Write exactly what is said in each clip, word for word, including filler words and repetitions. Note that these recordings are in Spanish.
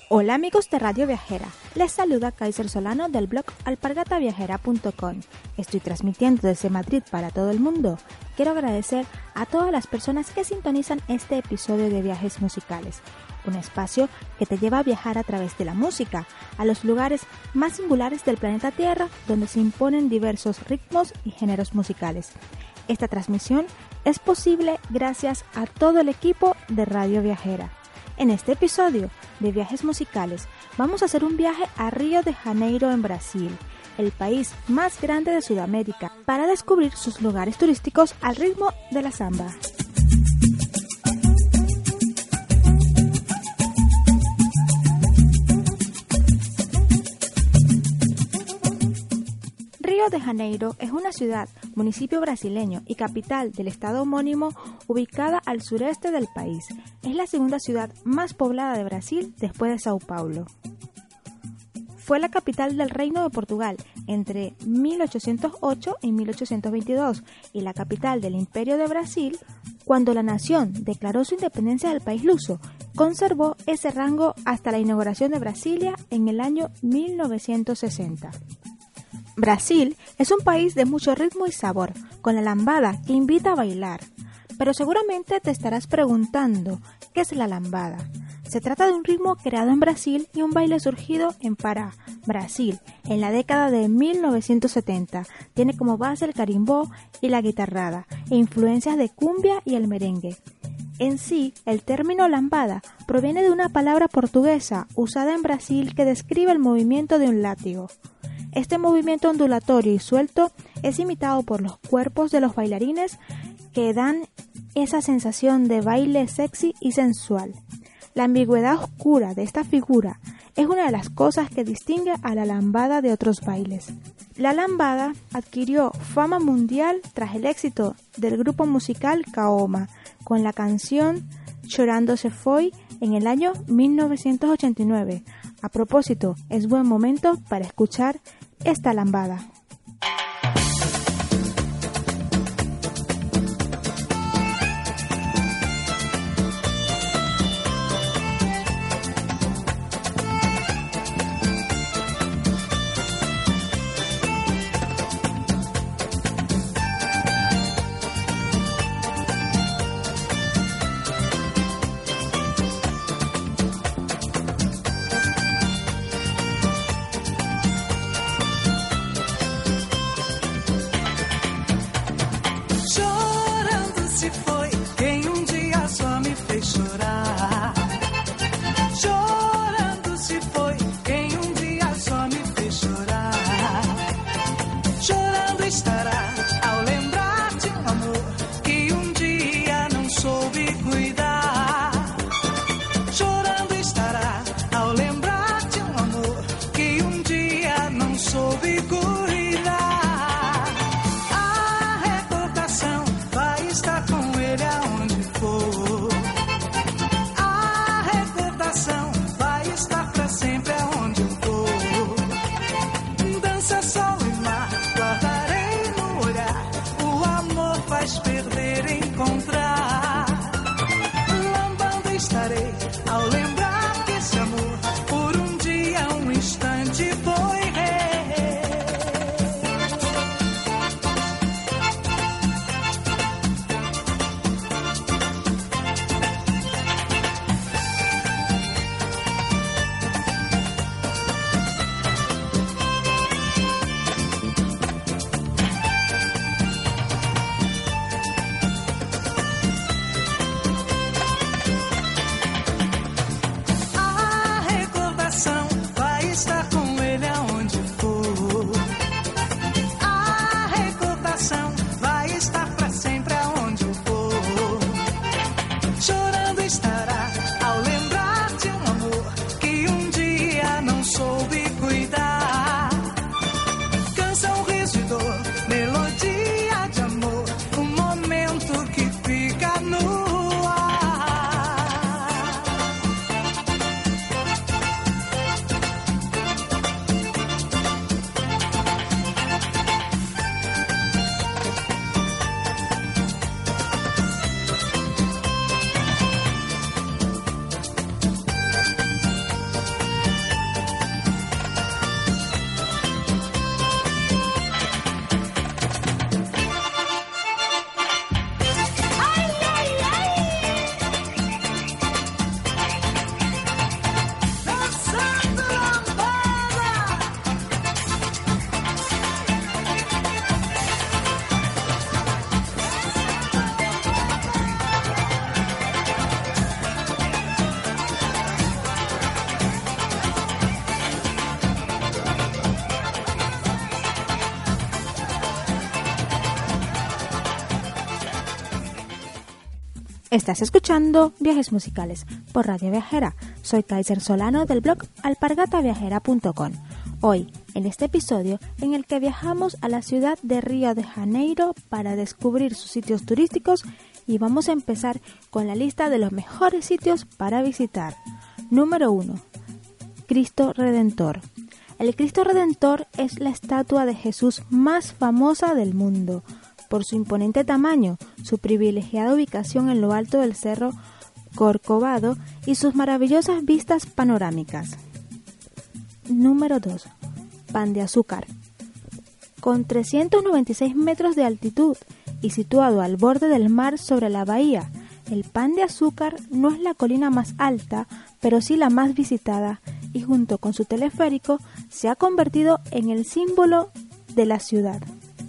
Hola amigos de Radio Viajera, les saluda Kaiser Solano del blog alpargata viajera punto com. Estoy transmitiendo desde Madrid para todo el mundo. Quiero agradecer a todas las personas que sintonizan este episodio de Viajes Musicales, un espacio que te lleva a viajar a través de la música, a los lugares más singulares del planeta Tierra, donde se imponen diversos ritmos y géneros musicales. Esta transmisión es posible gracias a todo el equipo de Radio Viajera. En este episodio de Viajes Musicales vamos a hacer un viaje a Río de Janeiro en Brasil, el país más grande de Sudamérica, para descubrir sus lugares turísticos al ritmo de la samba. Río de Janeiro es una ciudad, municipio brasileño y capital del estado homónimo ubicada al sureste del país. Es la segunda ciudad más poblada de Brasil después de Sao Paulo. Fue la capital del Reino de Portugal entre mil ochocientos ocho y mil ochocientos veintidós y la capital del Imperio de Brasil cuando la nación declaró su independencia del país luso. Conservó ese rango hasta la inauguración de Brasilia en el año mil novecientos sesenta. Brasil es un país de mucho ritmo y sabor, con la lambada que invita a bailar. Pero seguramente te estarás preguntando, ¿qué es la lambada? Se trata de un ritmo creado en Brasil y un baile surgido en Pará, Brasil, en la década de mil novecientos setenta. Tiene como base el carimbó y la guitarrada, e influencias de cumbia y el merengue. En sí, el término lambada proviene de una palabra portuguesa usada en Brasil que describe el movimiento de un látigo. Este movimiento ondulatorio y suelto es imitado por los cuerpos de los bailarines que dan esa sensación de baile sexy y sensual. La ambigüedad oscura de esta figura es una de las cosas que distingue a la lambada de otros bailes. La lambada adquirió fama mundial tras el éxito del grupo musical Kaoma con la canción Chorando Se Foi en el año mil novecientos ochenta y nueve. A propósito, es buen momento para escuchar esta lambada. Estás escuchando Viajes Musicales por Radio Viajera. Soy Kaiser Solano del blog alpargata viajera punto com. Hoy, en este episodio en el que viajamos a la ciudad de Río de Janeiro para descubrir sus sitios turísticos, y vamos a empezar con la lista de los mejores sitios para visitar. Número uno. Cristo Redentor. El Cristo Redentor es la estatua de Jesús más famosa del mundo. Por su imponente tamaño, su privilegiada ubicación en lo alto del Cerro Corcovado y sus maravillosas vistas panorámicas. Número dos. Pan de Azúcar. Con trescientos noventa y seis metros de altitud y situado al borde del mar sobre la bahía, el Pan de Azúcar no es la colina más alta, pero sí la más visitada, y junto con su teleférico se ha convertido en el símbolo de la ciudad.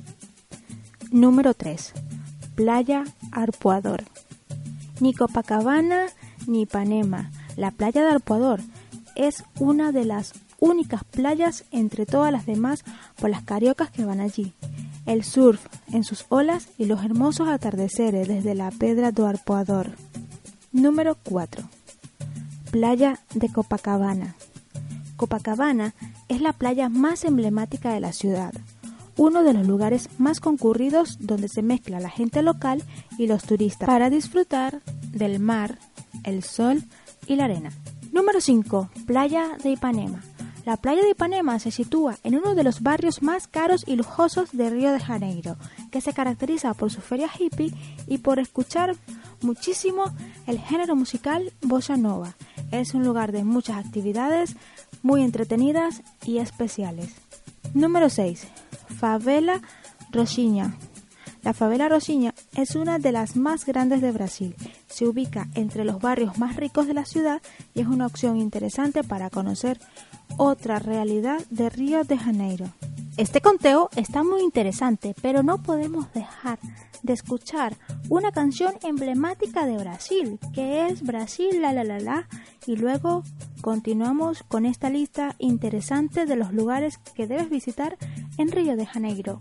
Número tres. Playa Arpoador. Ni Copacabana ni Ipanema, la playa de Arpoador es una de las únicas playas entre todas las demás por las cariocas que van allí. El surf en sus olas y los hermosos atardeceres desde la Pedra do Arpoador. Número cuatro. Playa de Copacabana. Copacabana es la playa más emblemática de la ciudad, uno de los lugares más concurridos donde se mezcla la gente local y los turistas para disfrutar del mar, el sol y la arena. Número cinco. Playa de Ipanema. La playa de Ipanema se sitúa en uno de los barrios más caros y lujosos de Río de Janeiro, que se caracteriza por su feria hippie y por escuchar muchísimo el género musical bossa nova. Es un lugar de muchas actividades muy entretenidas y especiales. Número seis. Favela Rocinha. La favela Rocinha es una de las más grandes de Brasil. Se ubica entre los barrios más ricos de la ciudad y es una opción interesante para conocer otra realidad de Río de Janeiro. Este conteo está muy interesante, pero no podemos dejar de escuchar una canción emblemática de Brasil, que es Brasil la la la la, y luego continuamos con esta lista interesante de los lugares que debes visitar en Río de Janeiro.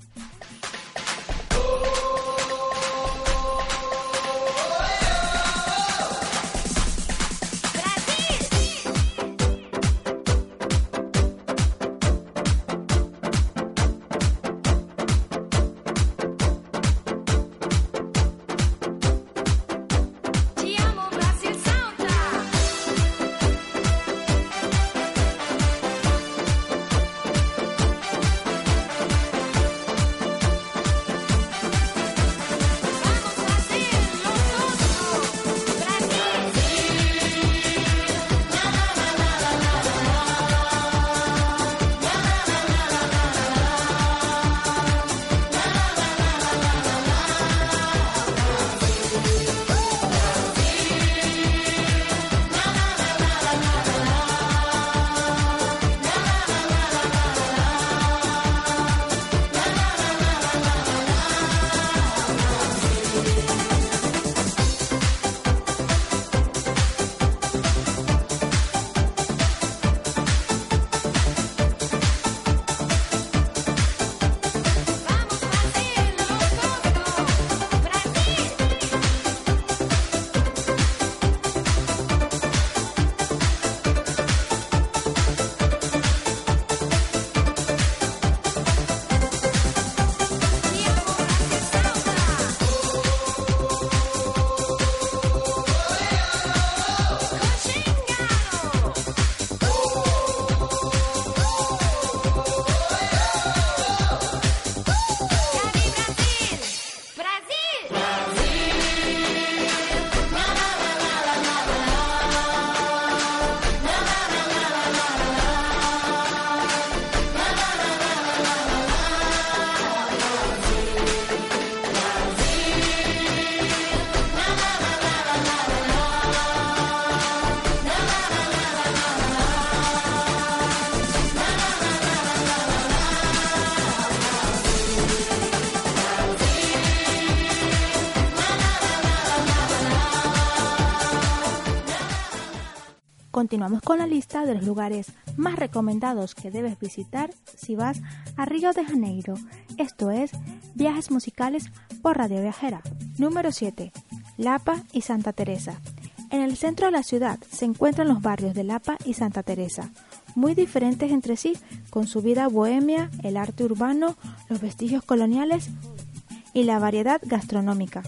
Continuamos con la lista de los lugares más recomendados que debes visitar si vas a Río de Janeiro. Esto es Viajes Musicales por Radio Viajera. Número siete. Lapa y Santa Teresa. En el centro de la ciudad se encuentran los barrios de Lapa y Santa Teresa, muy diferentes entre sí, con su vida bohemia, el arte urbano, los vestigios coloniales y la variedad gastronómica.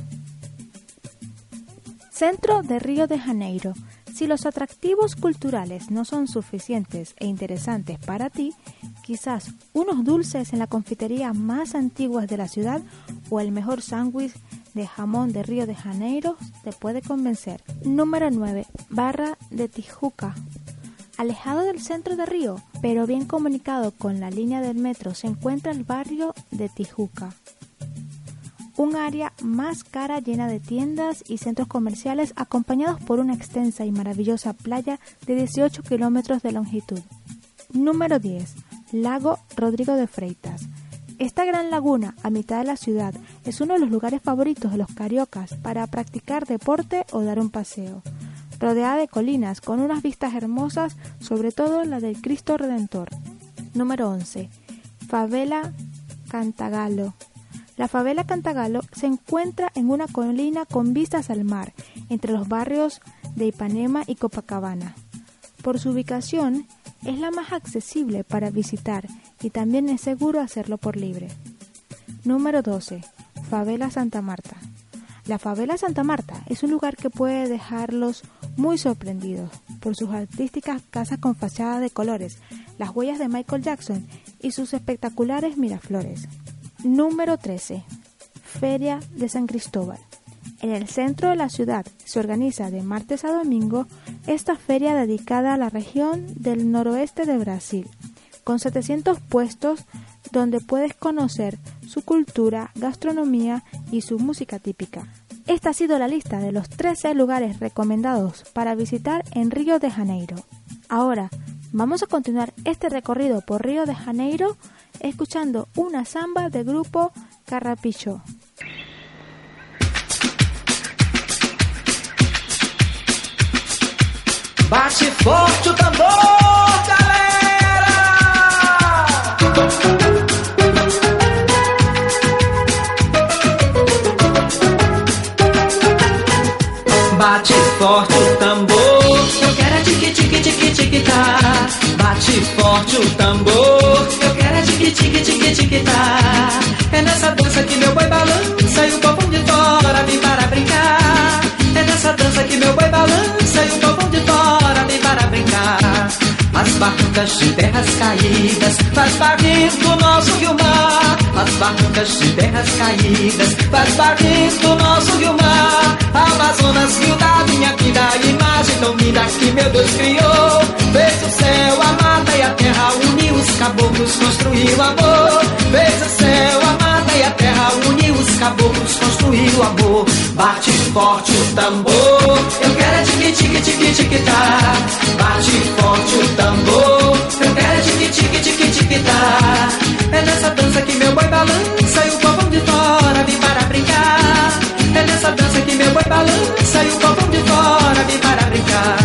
Centro de Río de Janeiro. Si los atractivos culturales no son suficientes e interesantes para ti, quizás unos dulces en la confitería más antiguas de la ciudad o el mejor sándwich de jamón de Río de Janeiro te puede convencer. Número nueve. Barra de Tijuca. Alejado del centro de Río, pero bien comunicado con la línea del metro, se encuentra el barrio de Tijuca. Un área más cara llena de tiendas y centros comerciales acompañados por una extensa y maravillosa playa de dieciocho kilómetros de longitud. Número diez. Lago Rodrigo de Freitas. Esta gran laguna a mitad de la ciudad es uno de los lugares favoritos de los cariocas para practicar deporte o dar un paseo. Rodeada de colinas con unas vistas hermosas, sobre todo la del Cristo Redentor. Número once. Favela Cantagalo. La favela Cantagalo se encuentra en una colina con vistas al mar, entre los barrios de Ipanema y Copacabana. Por su ubicación, es la más accesible para visitar y también es seguro hacerlo por libre. Número doce. Favela Santa Marta. La favela Santa Marta es un lugar que puede dejarlos muy sorprendidos por sus artísticas casas con fachadas de colores, las huellas de Michael Jackson y sus espectaculares miraflores. Número trece. Feria de San Cristóbal. En el centro de la ciudad se organiza de martes a domingo esta feria dedicada a la región del noroeste de Brasil, con setecientos puestos donde puedes conocer su cultura, gastronomía y su música típica. Esta ha sido la lista de los trece lugares recomendados para visitar en Río de Janeiro. Ahora, vamos a continuar este recorrido por Río de Janeiro escuchando una samba del grupo Carrapicho. Bate forte o tambor, galera! Bate forte o tambor, eu quero é tique tique tique tique tá. Bate forte o tambor, eu quero é tique tique tique tique tá. É nessa dança que meu boi balança e o povão de fora vem para brincar. É nessa dança que meu boi balança e o povão de fora vem para brincar. As barrancas de terras caídas faz barrir do nosso rio-mar. As barrancas de terras caídas faz barrir do nosso rio-mar. Amazonas, rio da minha vida, imagem tão linda que meu Deus criou. Fez o céu, a mata e a terra, uniu os caboclos, construiu o amor. Fez o céu, a mata e a terra, uniu os caboclos, construiu o amor. Bate forte o tambor, eu quero é tique tique tique tique tá. Bate forte o tambor, eu quero é tique tique tique tique tá. É nessa dança que meu boi balança e o povão de fora vem para brincar. É nessa dança que meu boi balança e o povão de fora vem para brincar.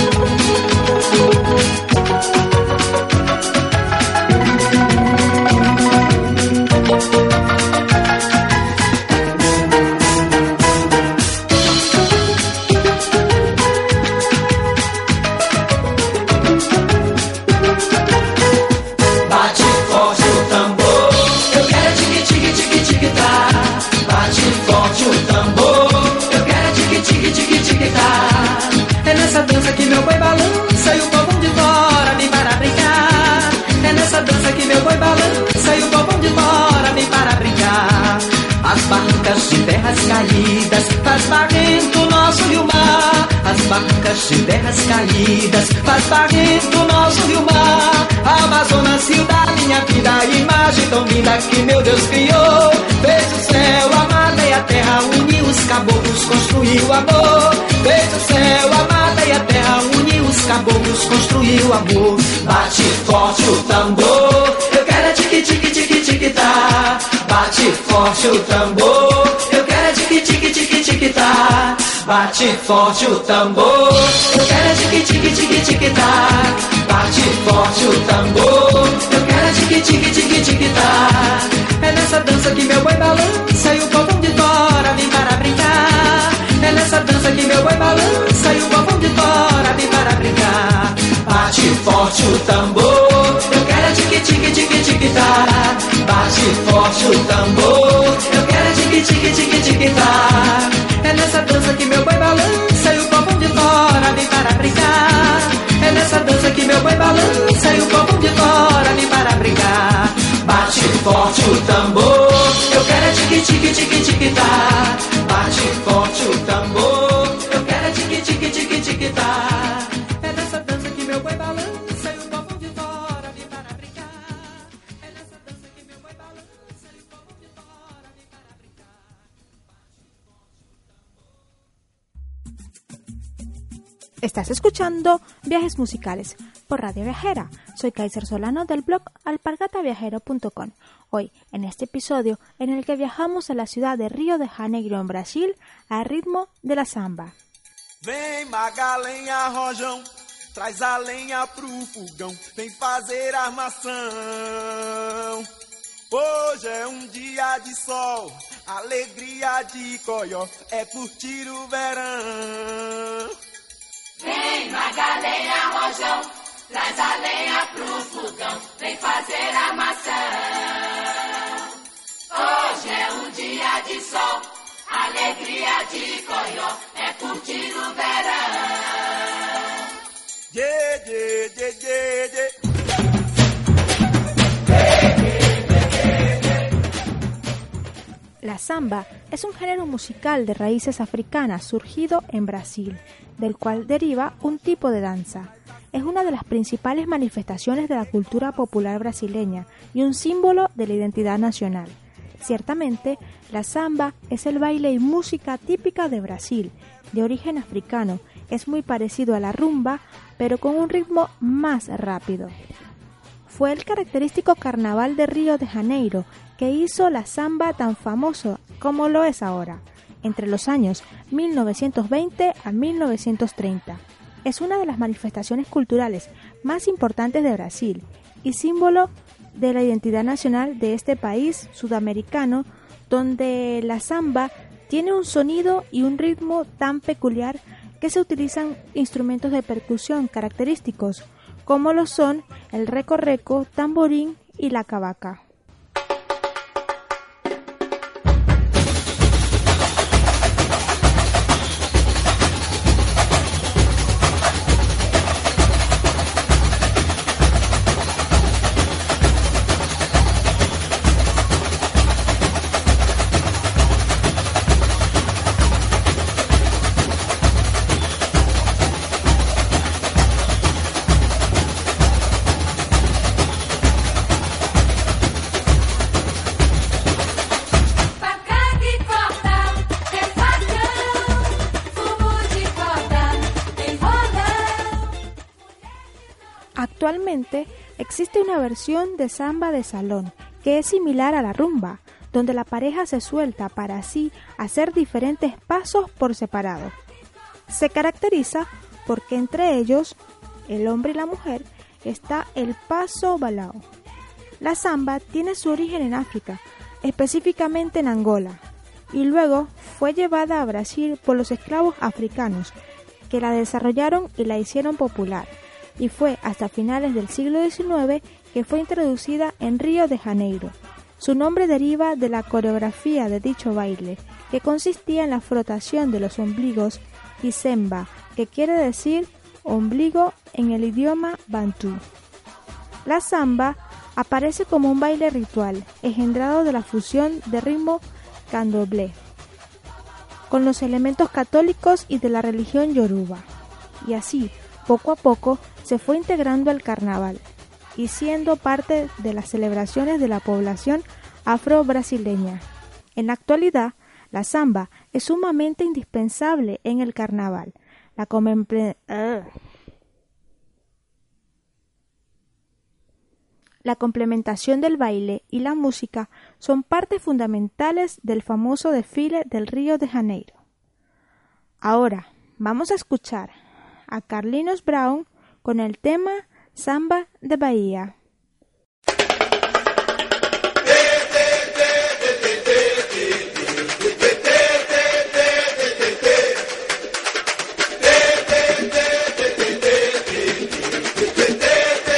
De terras caídas faz barrento nosso rio-mar. As barrancas de terras caídas faz barrento nosso rio-mar. Amazonas, rio da minha vida, imagem tão linda que meu Deus criou. Fez o céu, a mata e a terra, uniu os caboclos, construiu o amor. Fez o céu, a mata e a terra, uniu os caboclos, construiu o amor. Bate forte o tambor, eu quero é tique tique tique tique tá. Bate forte o tambor, eu quero é tique tique tique tique tá. Bate forte o tambor, eu quero é tique tique tique tique tá. Bate forte o tambor, eu quero é tique tique tique tique tá. É nessa dança que meu boi balança e o povão de fora vem para brincar. É forte o tambor, eu quero é tique tique tique tique tá. Bate forte o tambor, eu quero é tique tique tique tique tá. É nessa dança que meu boi balança e o povo de fora vem para brincar. É nessa dança que meu boi balança e o povo de fora vem para brincar. Bate forte o tambor, eu quero é tique tique tique tique tá. Bate forte o tambor, eu quero é tique tique tique tique tá. É nessa dança que meu boi balança e o povo de fora vem para brincar. É nessa dança que meu boi balança e o povo de fora vem para brincar. Estás escuchando Viajes Musicales por Radio Viajera. Soy Kaiser Solano del blog alpargata viajero punto com. Hoy, en este episodio, en el que viajamos a la ciudad de Río de Janeiro, en Brasil, al ritmo de la samba. Vem Magalenha Rojão, traz a lenha pro fogão, vem fazer armação. Hoje é um dia de sol, alegria de coió, é curtir o verão. Vem Magalenha Rojão, traz a lenha pro fogão, vem fazer armação. Hoje é um dia de sol, alegria de coió, é curtir o verão. Yeah, yeah, yeah, yeah, yeah. La samba es un género musical de raíces africanas surgido en Brasil, del cual deriva un tipo de danza. Es una de las principales manifestaciones de la cultura popular brasileña y un símbolo de la identidad nacional. Ciertamente, la samba es el baile y música típica de Brasil, de origen africano. Es muy parecido a la rumba, pero con un ritmo más rápido. Fue el característico Carnaval de Río de Janeiro que hizo la samba tan famoso como lo es ahora, entre los años mil novecientos veinte a mil novecientos treinta. Es una de las manifestaciones culturales más importantes de Brasil y símbolo de la identidad nacional de este país sudamericano, donde la samba tiene un sonido y un ritmo tan peculiar que se utilizan instrumentos de percusión característicos, como lo son el reco-reco, tamborín y la cavaca. Actualmente existe una versión de samba de salón que es similar a la rumba, donde la pareja se suelta para así hacer diferentes pasos por separado. Se caracteriza porque entre ellos, el hombre y la mujer, está el paso balao. La samba tiene su origen en África, específicamente en Angola, y luego fue llevada a Brasil por los esclavos africanos, que la desarrollaron y la hicieron popular. Y fue hasta finales del siglo diecinueve que fue introducida en Río de Janeiro. Su nombre deriva de la coreografía de dicho baile, que consistía en la frotación de los ombligos y semba, que quiere decir ombligo en el idioma bantú. La samba aparece como un baile ritual, engendrado de la fusión de ritmo candomblé con los elementos católicos y de la religión yoruba, y así, poco a poco, se fue integrando al carnaval y siendo parte de las celebraciones de la población afro-brasileña. En la actualidad, la samba es sumamente indispensable en el carnaval. La, comple- uh. la complementación del baile y la música son partes fundamentales del famoso desfile del Río de Janeiro. Ahora, vamos a escuchar a Carlinhos Brown con el tema Samba de Bahía. Hey,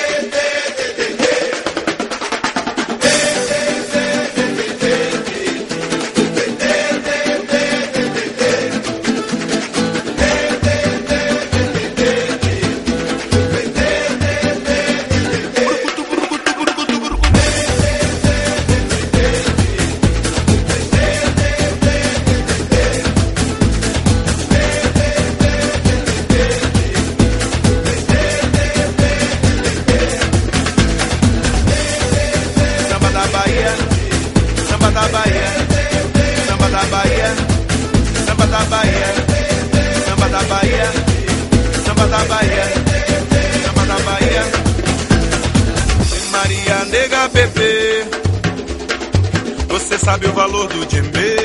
samba da Bahia, samba da Bahia, samba da Bahia, samba da Bahia. Maria nega bebê, você sabe o valor do djembe.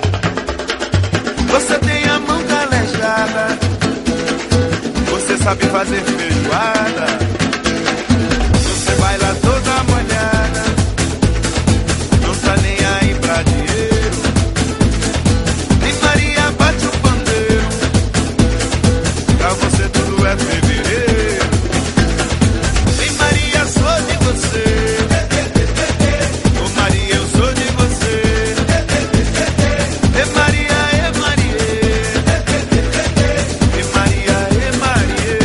Você tem a mão calejada, você sabe fazer feijoada. Você baila toda molhada, não tá nem aí pra dinheiro. Nem Maria bate o pandeiro, pra você tudo é fevereiro. Nem Maria sou de você, ô Maria eu sou de você. É Maria, é Maria, é Maria, é Maria.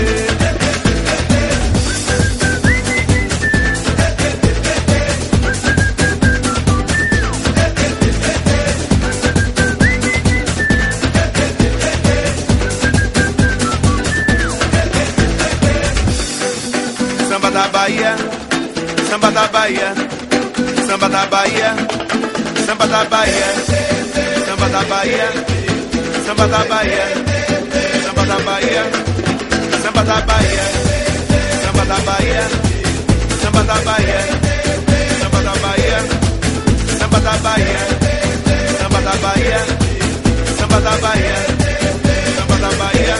Samba da Bahia, samba da Bahia, samba da Bahia, samba da Bahia, samba da Bahia, samba da Bahia, samba da Bahia, samba da Bahia, samba da Bahia, samba da Bahia, samba da Bahia, samba da Bahia, samba da Bahia, samba da Bahia, samba da Bahia.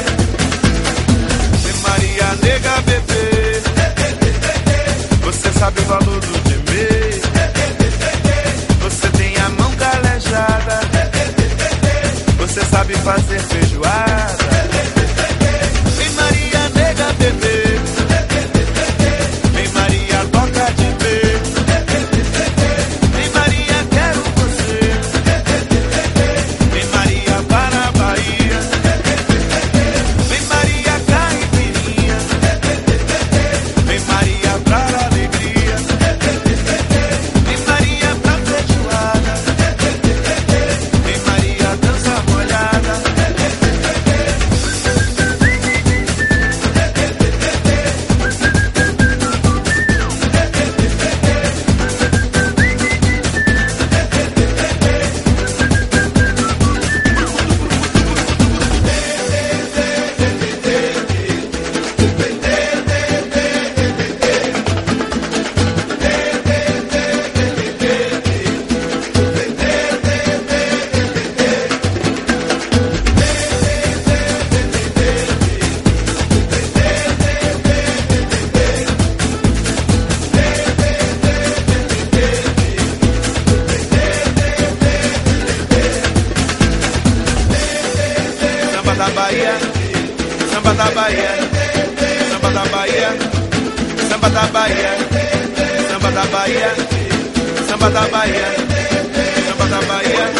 Maria nega bebê, você sabe o valor do djembe. Você tem a mão calejada, você sabe fazer feijoada. Vem Maria nega bebê, vem Maria toca de ver. Vem Maria quero você, vem Maria para a Bahia. Vem Maria caipirinha, vem Maria pra alegria. Vem Maria pra feijoada, vem Maria dança molhada. Samba da Bahia, samba da Bahia, samba da Bahia, samba da Bahia, samba da Bahia, samba da Bahia, samba da Bahia.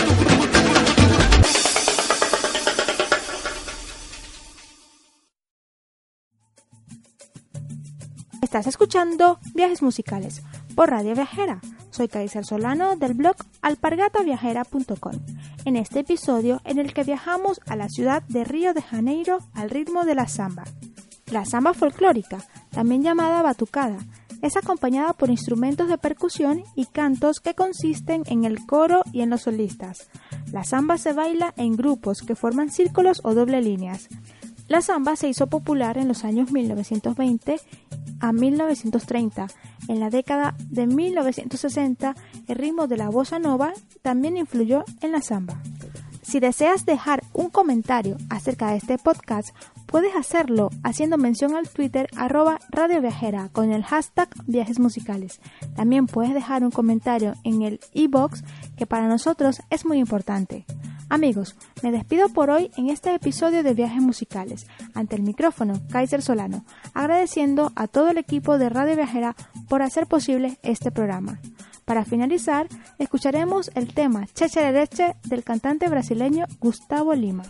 Estás escuchando Viajes Musicales por Radio Viajera. Soy Kaiser Solano del blog alpargata viajera punto com. En este episodio en el que viajamos a la ciudad de Río de Janeiro al ritmo de la samba. La samba folclórica, también llamada batucada, es acompañada por instrumentos de percusión y cantos que consisten en el coro y en los solistas. La samba se baila en grupos que forman círculos o doble líneas. La samba se hizo popular en los años mil novecientos veinte a mil novecientos treinta. En la década de mil novecientos sesenta, el ritmo de la bossa nova también influyó en la samba. Si deseas dejar un comentario acerca de este podcast, puedes hacerlo haciendo mención al Twitter arroba Radio Viajera con el hashtag Viajes Musicales. También puedes dejar un comentario en el iVoox, que para nosotros es muy importante. Amigos, me despido por hoy en este episodio de Viajes Musicales. Ante el micrófono, Kaiser Solano, agradeciendo a todo el equipo de Radio Viajera por hacer posible este programa. Para finalizar, escucharemos el tema Checherereche del cantante brasileño Gustavo Lima.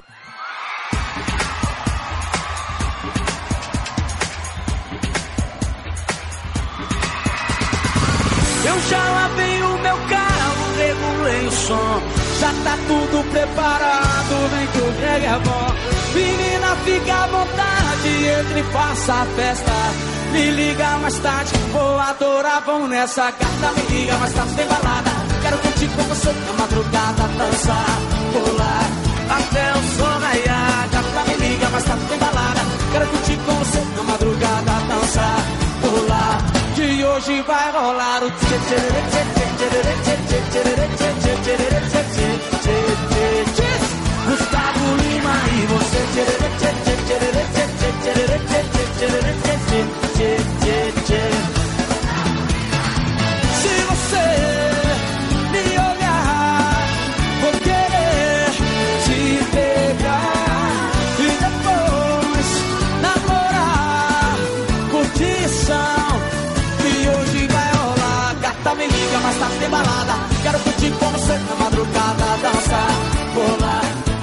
Eu já lavei o meu carro, regulei o som, já tá tudo preparado, vem que o reggae é bom. Menina, fica à vontade, entre e faça a festa. Me liga mais tarde, vou adorar, vamos nessa gata. Me liga mais tarde, tem balada. Quero curtir com você na madrugada, dançar, pular até o sol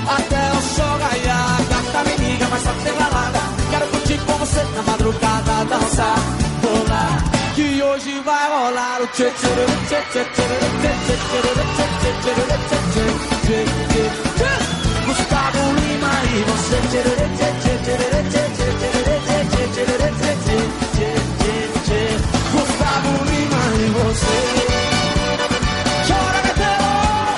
até o sol raiar. Gata, me liga, mas só tem balada. Quero curtir com você na madrugada, dançar, rolar, que hoje vai rolar o tchê tchê tchê tchê tchê tchê tchê tchê tchê tchê. Gustavo Lima e você, tchê tchê tchê tchê tchê tchê tchê tchê tchê. Gustavo Lima e você. Chora, Betelo.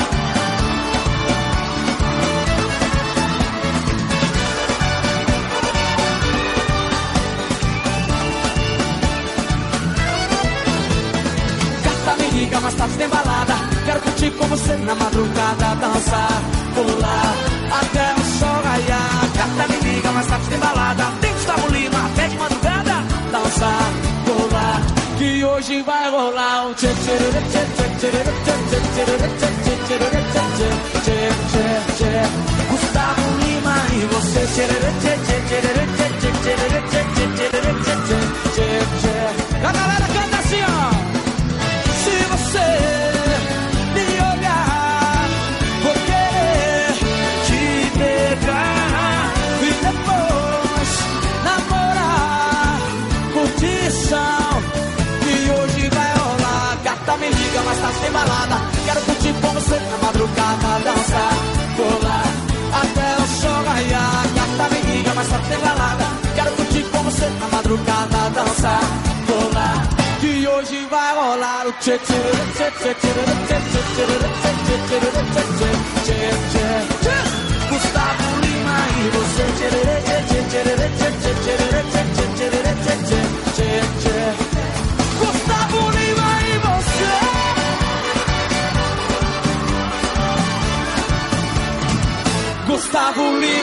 Gata, me liga, mas tarde tem balada. Quero curtir com você na madrugada, dançar, pular, até o sol raiar. Gata, me liga, mas tarde tem balada. Tem Gustavo Lima, até de madrugada, dançar, pular, que hoje vai rolar um tchê tchê tchê tchê tchê tchê tchê tchê tchê tchê. Gustavo Lima e você, tchê tchê tchê tchê tchê tchê tchê. A galera canta assim, ó. Se você me olhar, vou querer te pegar e depois namorar, curtição, que hoje vai rolar. Gata, me liga, mas tá sem balada. Quero curtir com você na madrugada, dançar, rolar, até o sol raiar. Gata, me liga, mas tá sem balada. Quero curtir com você na madrugada, dançar, rolar, que hoje vai rolar o tchê tchê tchê tchê tchê tchê tchê tchê tchê. Gustavo Lima e você, tchê tchê tchê tchê tchê tchê tchê. Gustavo Lima e você. Gustavo Lima.